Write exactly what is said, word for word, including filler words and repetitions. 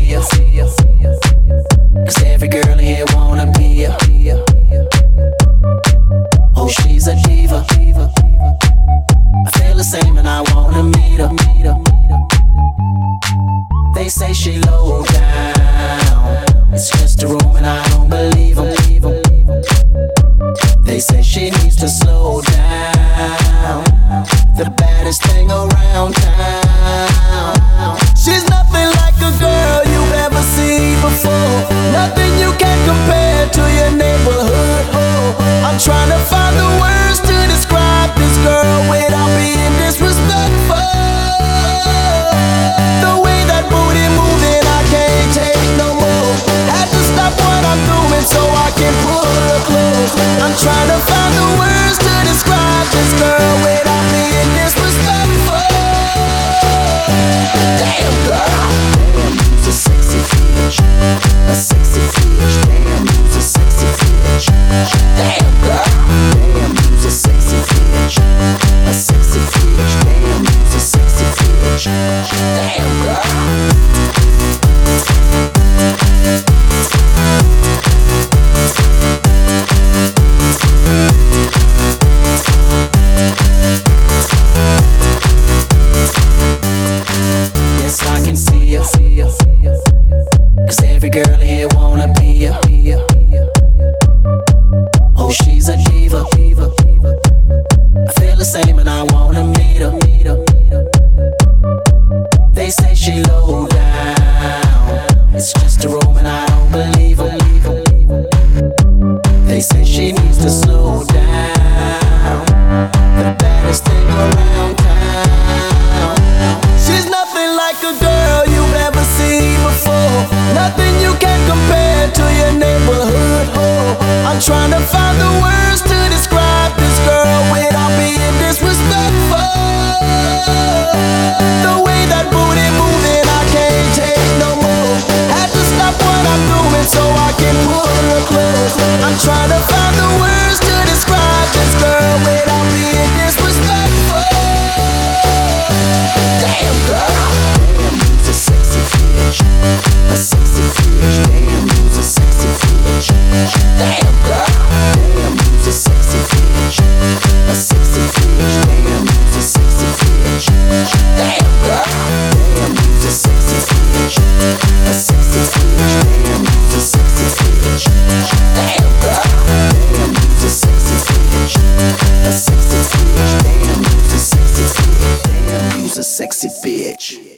ya. Cause every girl in here wanna be ya. Oh, she's a diva. I feel the same and I wanna meet her. They say she low down, it's just a room and I don't believe them. They say she needs to slow down, the baddest thing around town. She's nothing like a girl you've ever seen before, nothing you can compare to your neighborhood. I'm trying to find the words to describe this girl without being disrespectful. The way that booty moving, I can't take no more. Had to stop what I'm doing so I can pull her close. I'm trying to find the words to describe this girl without being disrespectful. Damn girl, damn, you's a sexy bitch, a sexy bitch. Damn, you's a sexy bitch. Damn girl, damn, you's a sexy bitch, a sexy bitch. Damn, you's a sexy bitch. Damn girl. Yes, I can see ya. Cause every girl here wanna be ya. Oh, she's a diva. I feel the same and I wanna meet her. They say she low down, it's just a room and I don't believe them. They say she needs to slow down, the baddest thing around town. She's nothing like a girl you've ever seen before, nothing you can compare to your neighborhood. I'm trying to find the words to describe this girl without being disrespectful. The way that booty moving, I can't take no more. Had to stop what I'm doing so I can pull her close. I'm trying to find the words to describe this girl without being disrespectful. Damn girl, damn, you's a sexy bitch, a sexy bitch. Damn, you's a sexy bitch. Damn girl, damn, you's a sexy bitch, a sexy bitch. Damn, you's a sexy bitch. Damn girl, damn, you's a sexy bitch, a sexy bitch. Damn, you's a sexy bitch. Damn girl, damn, you's a sexy bitch, a sexy bitch. Damn, you's a sexy bitch. Damn, you's a sexy bitch.